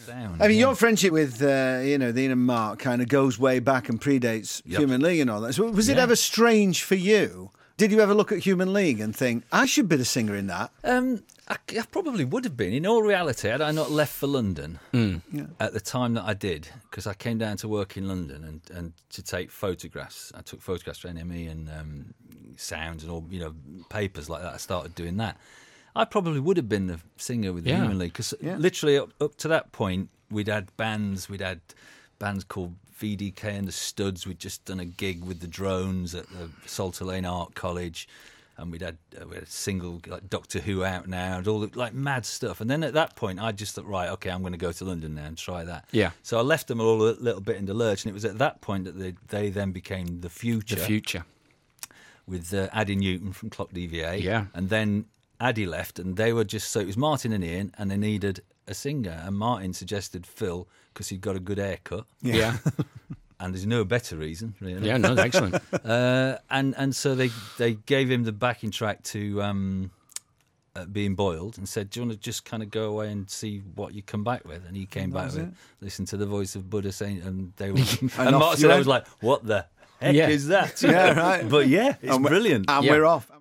I mean, your friendship with, Ian and Mark kind of goes way back and predates Human League and all that. So was it ever strange for you? Did you ever look at Human League and think, I should be the singer in that? I probably would have been. In all reality, had I not left for London at the time that I did, because I came down to work in London and to take photographs. I took photographs for NME and Sounds and all, papers like that. I started doing that. I probably would have been the singer with the Human League, because literally up to that point, we'd had bands called VDK and the Studs. We'd just done a gig with the Drones at the Salter Lane Art College. And we had a single like Doctor Who out now and all the like mad stuff. And then at that point, I just thought, right, okay, I'm going to go to London now and try that. Yeah. So I left them all a little bit in the lurch, and it was at that point that they then became The Future. The Future. With Addie Newton from Clock DVA. Yeah. And then Addie left, and they were just, so it was Martin and Ian, and they needed a singer. And Martin suggested Phil because he'd got a good haircut. Yeah. And there's no better reason, really. Yeah, no, excellent. And so they gave him the backing track to Being Boiled and said, do you want to just kind of go away and see what you come back with? And he came back with, listen to the voice of Buddha saying, and they were, and Martin was like, what the heck is that? Yeah, right. But it's brilliant. And we're off.